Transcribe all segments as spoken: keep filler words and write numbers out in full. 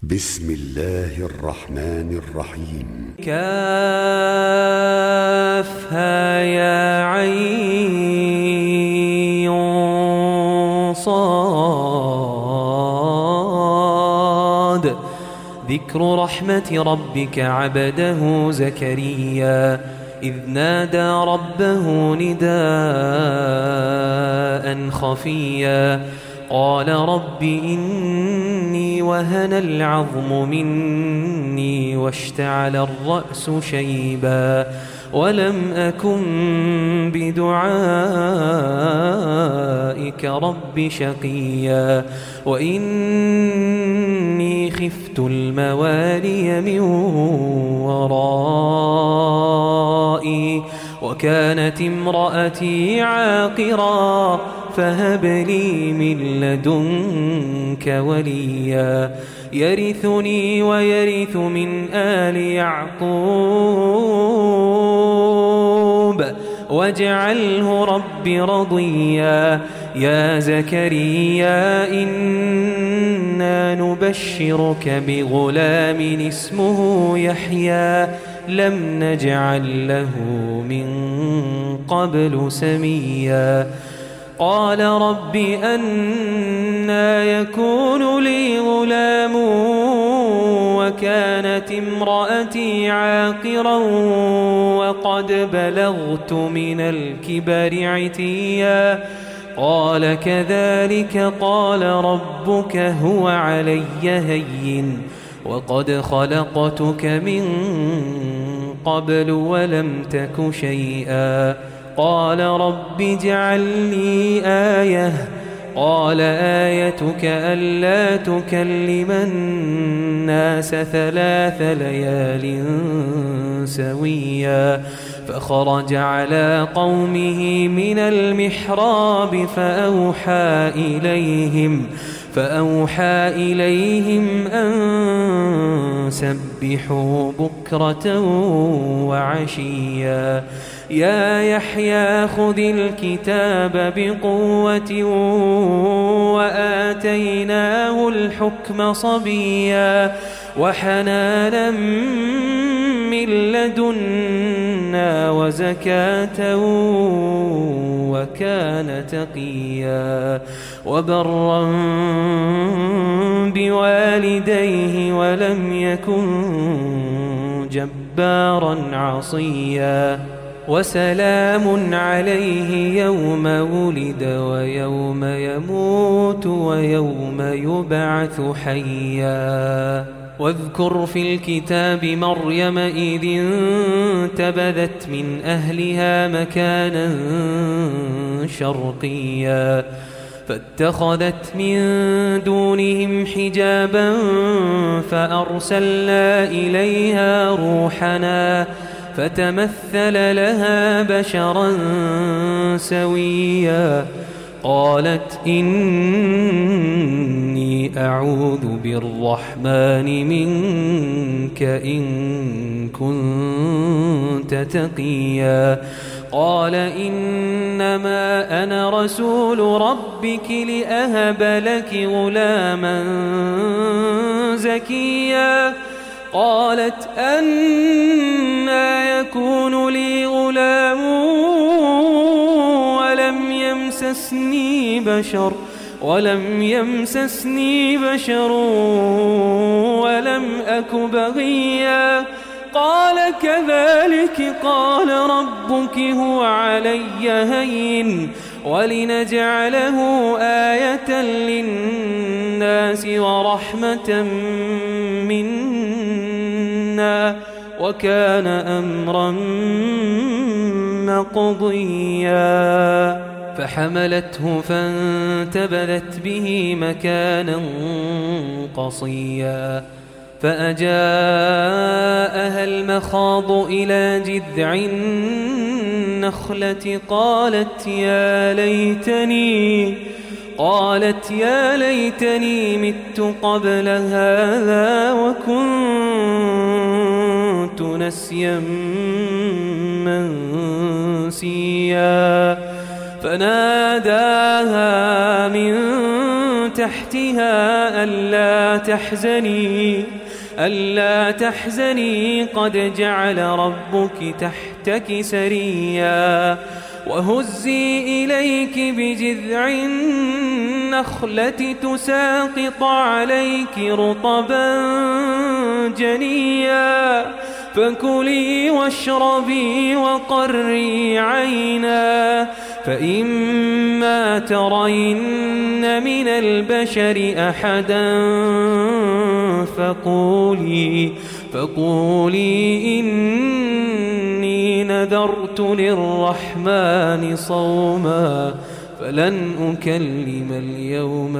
بسم الله الرحمن الرحيم. كافها يا عين صاد. ذكر رحمة ربك عبده زكريا إذ نادى ربه نداء خفيا قال رب إني وهن العظم مني واشتعل الرأس شيبا ولم أكن بدعائك رب شقيا وإني خفت الموالي من ورائي وكانت امرأتي عاقرا فهب لي من لدنك وليا يرثني ويرث من آل يعقوب واجعله رب رضيا. يا زكريا إنا نبشرك بغلام اسمه يحيى لم نجعل له من قبل سميا. قال رب أنى يكون لي غلام وكانت امرأتي عاقرا وقد بلغت من الكبر عتيا. قال كذلك قال ربك هو علي هين وقد خلقتك من قبل ولم تك شيئا. قال رب اجعل لي آية. قال آيتك ألا تكلم الناس ثلاث ليال سويا. فخرج على قومه من المحراب فأوحى إليهم فأوحى إليهم أن سبحوا بكرة وعشيا. يا يحيى خذ الكتاب بقوة وآتيناه الحكم صبيا وحنانا من لدنا وزكاة وكان تقيا وبرا بوالديه ولم يكن جبارا عصيا. وسلام عليه يوم ولد ويوم يموت ويوم يبعث حيا. واذكر في الكتاب مريم إذ انتبذت من أهلها مكانا شرقيا فاتخذت من دونهم حجابا فأرسلنا إليها روحنا فتمثل لها بشرا سويا. قالت إني أعوذ بالرحمن منك إن كنت تقيا. قال إنما أنا رسول ربك لأهب لك غلاما زكيا. قالت أنى يكون لي غلام ولم يمسسني بشر ولم يمسسني بشر ولم أك بغيا. قال كذلك قال ربك هو علي هين ولنجعله آية للناس ورحمة منا وكان أمرا مقضيا. فحملته فانتبذت به مكانا قصيا فأجاءها المخاض إلى جذع النخلة قالت يا ليتني قالت يا ليتني مت قبل هذا وكنت نسيا منسيا. فناداها من تحتها بها ألا تحزني ألا تحزني قد جعل ربك تحتك سريا وهزي إليك بجذع النخلة تساقط عليك رطبا جنيا فكلي واشربي وقري عينا فإما ترين من البشر أحدا فقولي فقولي إني نذرت للرحمن صوما فلن أكلم اليوم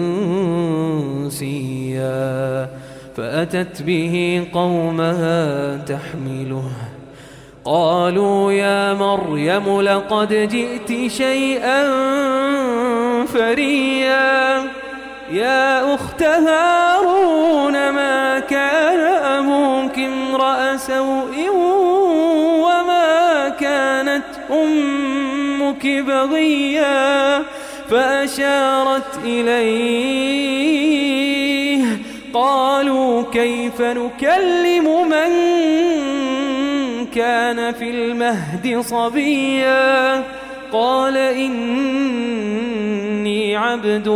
إنسيا فأتت به قومها تحمله قالوا يا مريم لقد جئت شيئا فريا يا أخت هارون ما كان أبوك امرأ سوء وما كانت أمك بغيا فأشارت إليه قالوا كيف نكلم من كان في المهد صبيا قال إني عبد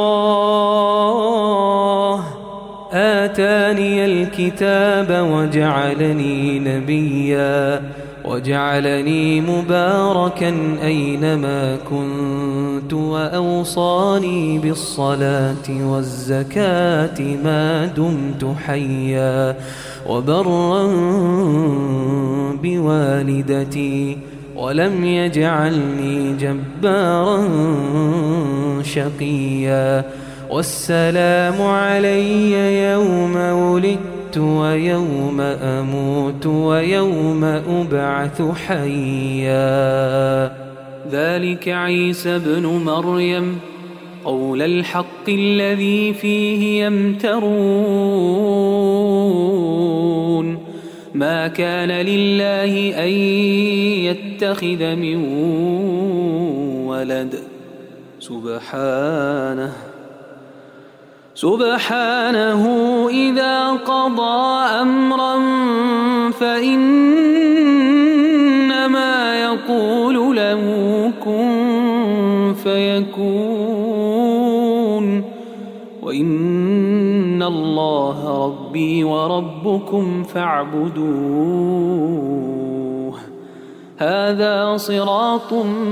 الله آتاني الكتاب وجعلني نبيا وجعلني مباركا أينما كنت وأوصاني بالصلاة والزكاة ما دمت حيا وبرا بوالدتي ولم يجعلني جبارا شقيا والسلام علي يوم ولدت ويوم أموت ويوم أبعث حيا ذلك عيسى ابن مريم قول الحق الذي فيه يمترون ما كان لله أن يتخذ من ولد سبحانه سبحانه إذا قضى أمرا فإنما يقول له كن فيكون وإن الله ربي وربكم فاعبدوه هذا صراط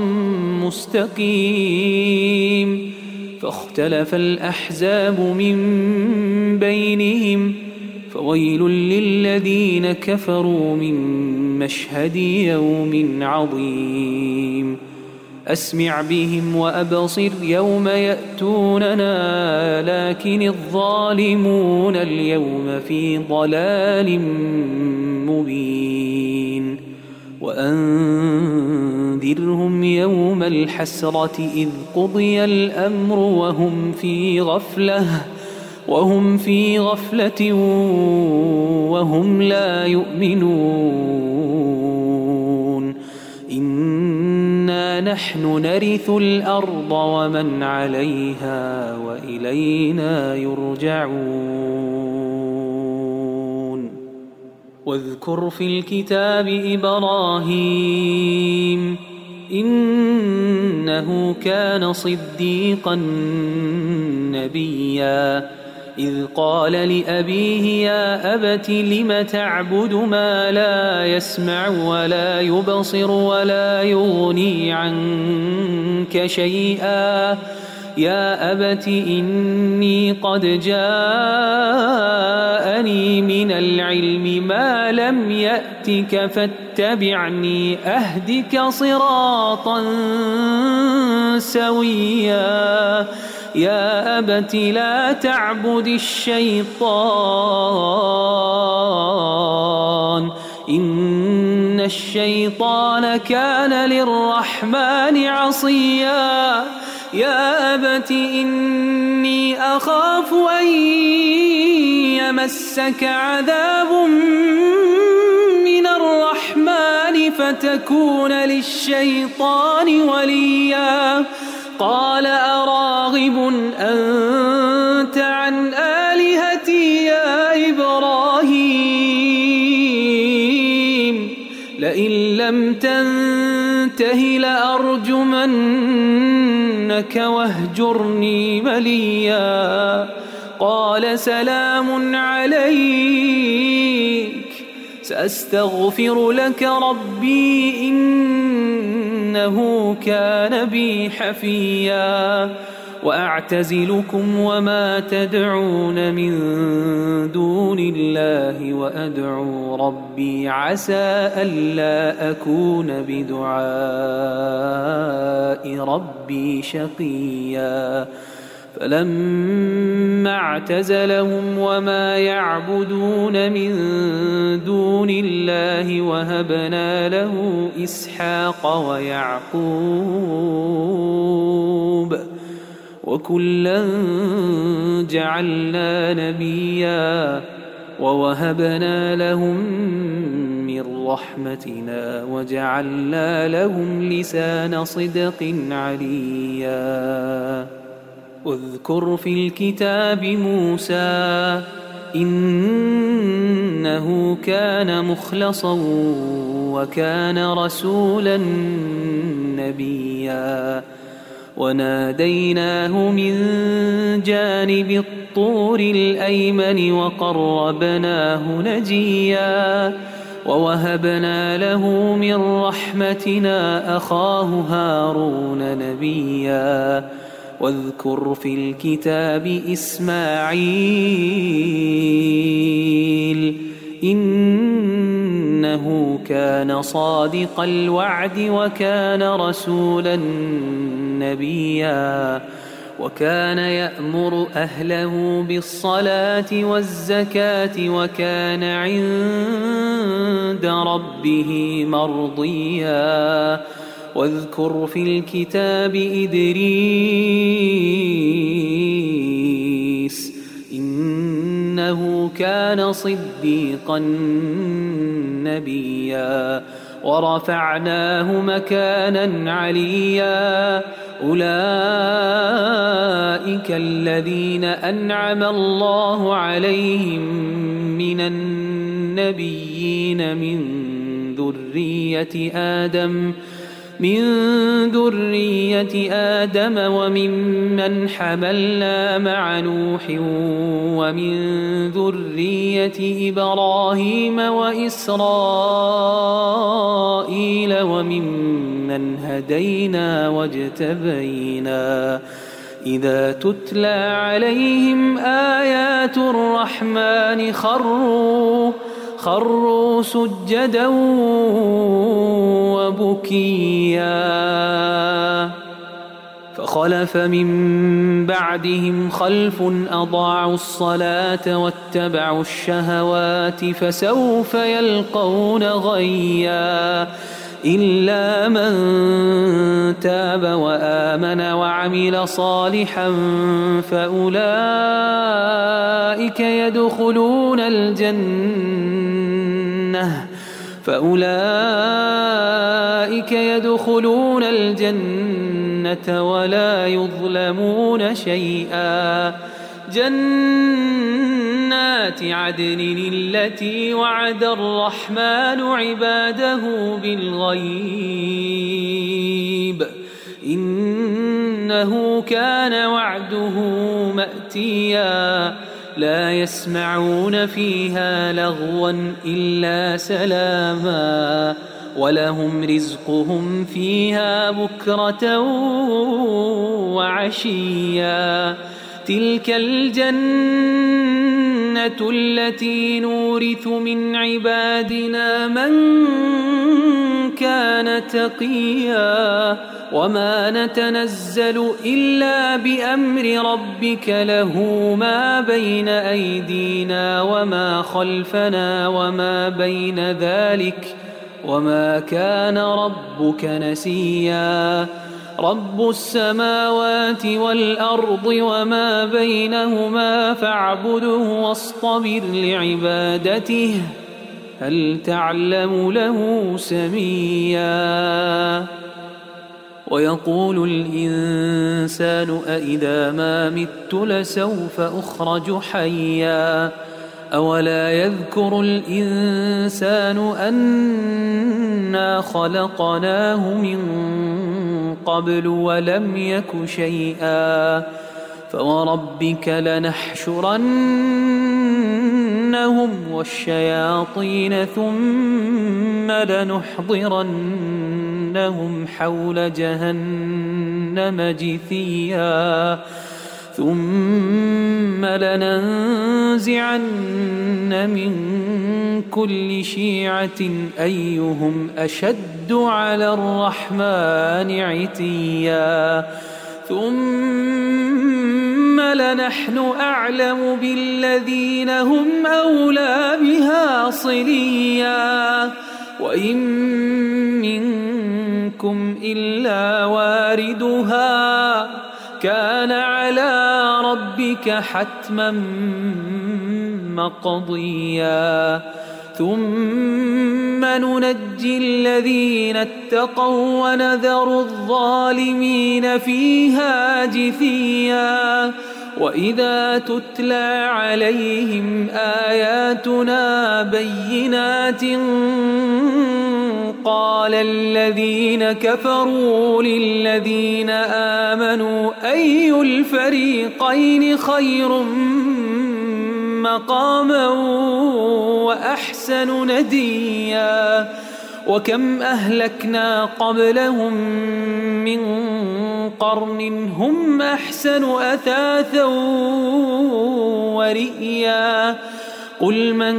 مستقيم فاختلف الأحزاب من بينهم فويل للذين كفروا من مشهد يوم عظيم أسمع بهم وأبصر يوم يأتوننا لكن الظالمون اليوم في ضلال مبين وأنذرهم يوم الحسرة إذ قضي الأمر وهم في غفلة وهم في غفلة وهم لا يؤمنون إنا نحن نرث الأرض ومن عليها وإلينا يرجعون واذكر في الكتاب إبراهيم إنه كان صديقا نبيا إذ قال لأبيه يا أبت لم تعبد ما لا يسمع ولا يبصر ولا يغني عنك شيئا يا أبت إني قد جاءني من العلم ما لم يأتك فاتبعني أهدك صراطا سويا يا أبت لا تعبد الشيطان إن الشيطان كان للرحمن عصيا يا أبت إني أخاف أن يمسك عذاب من الرحمن فتكون للشيطان وليا قال أراغب أنت عن آلهتي يا إبراهيم لئن لم تنته لأرجمنك واهجرني مليا قال سلام عليك سأستغفر لك ربي إنه كان بي حفيا وأعتزلكم وما تدعون من دون الله وأدعو ربي عسى ألا أكون بدعاء ربي شقيا فلما اعتزلهم وما يعبدون من دون الله وهبنا له إسحاق ويعقوب وكلا جعلنا نبيا ووهبنا لهم من رحمتنا وجعلنا لهم لسان صدق عليا اذكر في الكتاب موسى إنه كان مخلصا وكان رسولا نبيا وناديناه من جانب الطور الأيمن وقربناه نجيا ووهبنا له من رحمتنا أخاه هارون نبيا واذكر في الكتاب إسماعيل إنه كان صادق الوعد وكان رسولا نبيا وكان يأمر أهله بالصلاة والزكاة وكان عند ربه مرضيا واذكر في الكتاب إدريس إنه كان صديقا نبيا ورفعناه مكانا عليا أولئك الذين أنعم الله عليهم من النبيين من ذرية آدم من ذرية آدم وممن حملنا مع نوح ومن ذرية إبراهيم وإسرائيل وممن هدينا واجتبينا إذا تتلى عليهم آيات الرحمن خروا خروا سجدا وبكيا فخلف من بعدهم خلف أضاعوا الصلاة واتبعوا الشهوات فسوف يلقون غيا إلا من تاب وآمن وعمل صالحا فأولئك يدخلون الجنة فأولئك يدخلون الجنة ولا يظلمون شيئا جنات عدن التي وعد الرحمن عباده بالغيب إنه كان وعده مأتيا لا يسمعون فيها لغوا إلا سلاما ولهم رزقهم فيها بكرة وعشيا تلك الجنة التي نورث من عبادنا من كان تقيا وما نتنزل إلا بأمر ربك له ما بين أيدينا وما خلفنا وما بين ذلك وما كان ربك نسيا رب السماوات والأرض وما بينهما فاعبده واصطبر لعبادته هل تعلم له سميا ويقول الإنسان أإذا ما مت لسوف أخرج حيا أولا يذكر الإنسان أنا خلقناه من قبل ولم يك شيئا فوربك لنحشرنهم والشياطين ثم لنحضرنهم حول جهنم جثيا ثم لننزعن من كل شيعة أيهم أشد على الرحمن عتيا ثم لنحن أعلم بالذين هم أولى بها صليا وإن منكم إلا واردها كان على ربك حتما مقضيا ثم ننجي الذين اتقوا ونذر الظالمين فيها جثيا وإذا تتلى عليهم آياتنا بينات قال الذين كفروا للذين آمنوا أي الفريقين خير مقاما وأحسن نديا وكم أهلكنا قبلهم من قرن هم أحسن أثاثا ورئيا قل من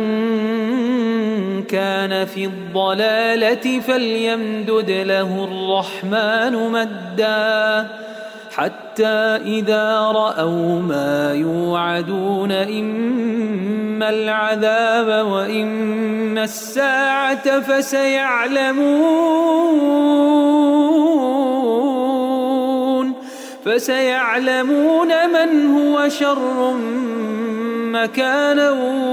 كان في الضلالة فليمدد له الرحمن مدا حتى إذا رأوا ما يوعدون إما العذاب وإما الساعة فسيعلمون فسيعلمون من هو شر مكانا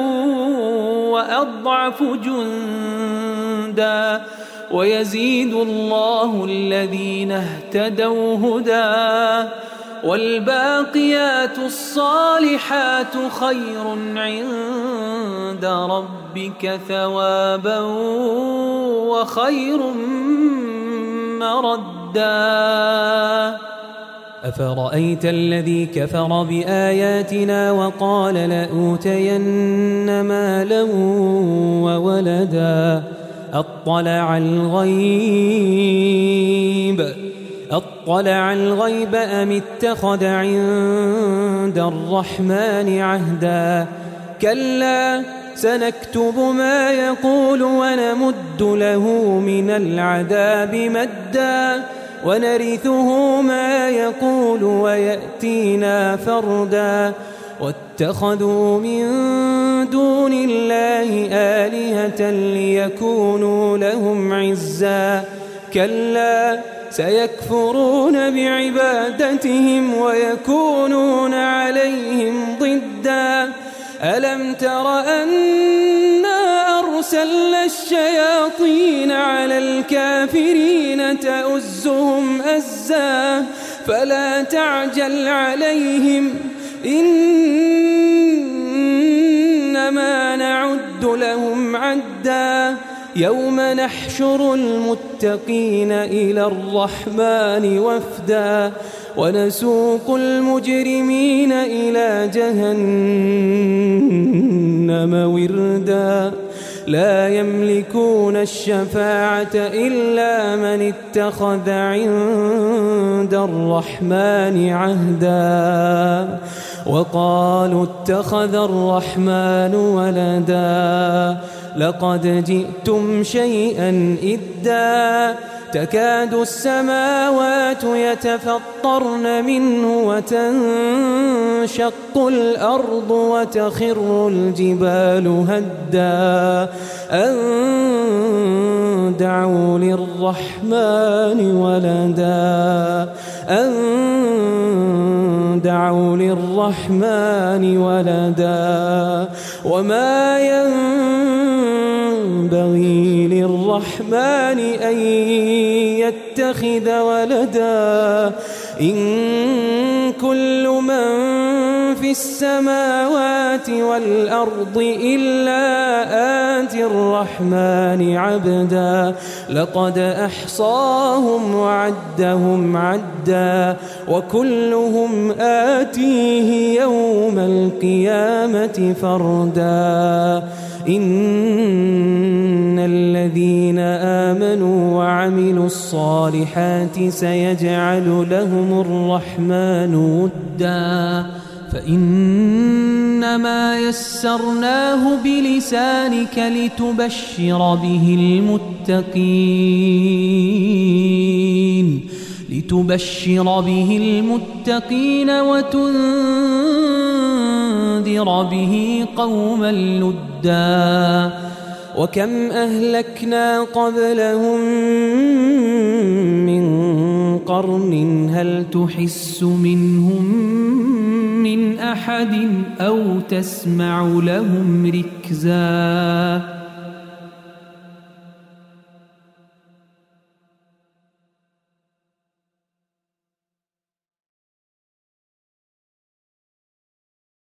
وأضعف جندا ويزيد الله الذين اهتدوا هدى والباقيات الصالحات خير عند ربك ثوابا وخير مردا أفرأيت الذي كفر بآياتنا وقال لأوتين مالا وولدا أطلع الغيب أطلع الغيب أم اتخذ عند الرحمن عهدا كلا سنكتب ما يقول ونمد له من العذاب مدا ونرثه ما يقول ويأتينا فردا واتخذوا من دون الله آلهة ليكونوا لهم عزا كلا سيكفرون بعبادتهم ويكونون عليهم ضدا ألم تر أنا أرسلنا الشياطين على الكافرين تؤزهم أزا فلا تعجل عليهم إنما نعد لهم عدا يوم نحشر المتقين إلى الرحمن وفدا ونسوق المجرمين إلى جهنم وردا لا يملكون الشفاعة إلا من اتخذ عند الرحمن عهدا وقالوا اتخذ الرحمن ولدا لقد جئتم شيئا إدا تكاد السماوات يتفطرن منه وتنشق الأرض وتخر الجبال هدا أن دعوا للرحمن ولدا أن دعوا للرحمن ولدا وما ينبغي للرحمن للرحمن أن يتخذ ولدا إن كل من في السماوات والأرض إلا آتي الرحمن عبدا لقد أحصاهم وعدهم عدا وكلهم آتيه يوم القيامة فردا إن الذين آمنوا وعملوا الصالحات سيجعل لهم الرحمن ودا فإنما يسرناه بلسانك لتبشر به المتقين لتبشر به المتقين وتنذر به قوما لدا وكم أهلكنا قبلهم من قرن هل تحس منهم من أحد أو تسمع لهم ركزا